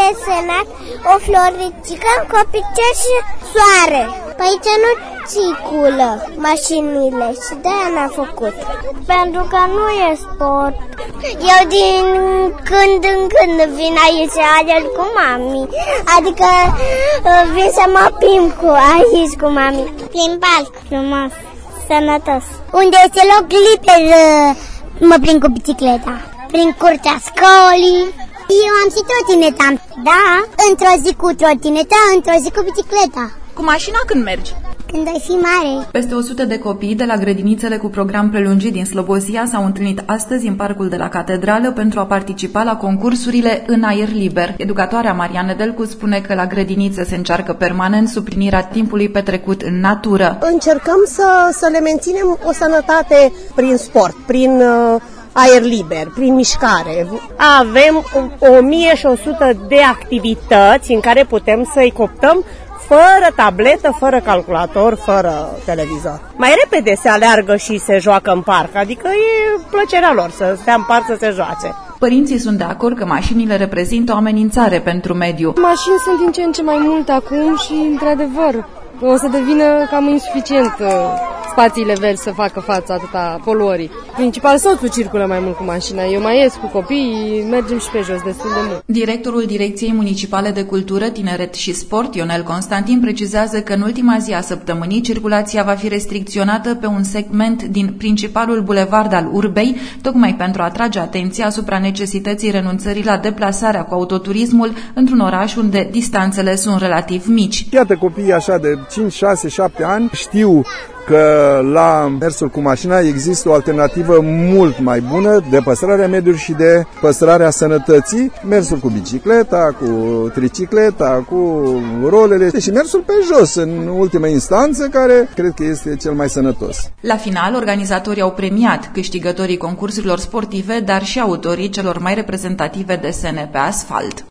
desenat o floricică cu picioare și soare. Pe aici nu circulă mașinile și de-aia n-am făcut. Pentru că nu e sport. Eu din când în când vin aici cu mami. Adică vin să mă plimb aici cu mami. Prin parc, frumos, sănătos. Unde este loc liber, mă plimb cu bicicleta. Prin curtea școlii. Eu am și trotineta. Da, într-o zi cu trotineta, într-o zi cu bicicleta. Cu mașina când mergi? Când ai fi mare. Peste 100 de copii de la grădinițele cu program prelungit din Slobozia s-au întâlnit astăzi în parcul de la Catedrală pentru a participa la concursurile în aer liber. Educatoarea Mariana Nedelcu spune că la grădiniță se încearcă permanent suplinirea timpului petrecut în natură. Încercăm să le menținem o sănătate prin sport, prin aer liber, prin mișcare. Avem 1100 de activități în care putem să-i cooptăm fără tabletă, fără calculator, fără televizor. Mai repede se aleargă și se joacă în parc, adică e plăcerea lor să stea în parc să se joace. Părinții sunt de acord că mașinile reprezintă o amenințare pentru mediu. Mașini sunt din ce în ce mai multe acum și, într-adevăr, o să devină cam insuficient spațiile verzi să facă față atâta poluării. Principal, soțul circulă mai mult cu mașina. Eu mai ies cu copiii, mergem și pe jos destul de mult. Directorul Direcției Municipale de Cultură, Tineret și Sport, Ionel Constantin, precizează că în ultima zi a săptămânii circulația va fi restricționată pe un segment din principalul bulevard al Urbei, tocmai pentru a atrage atenția asupra necesității renunțării la deplasarea cu autoturismul într-un oraș unde distanțele sunt relativ mici. Iată, copiii așa de 5, 6, 7 ani știu că la mersul cu mașina există o alternativă mult mai bună de păstrarea mediului și de păstrarea sănătății, mersul cu bicicleta, cu tricicleta, cu rolele și mersul pe jos în ultima instanță, care cred că este cel mai sănătos. La final, organizatorii au premiat câștigătorii concursurilor sportive, dar și autorii celor mai reprezentative desene pe asfalt.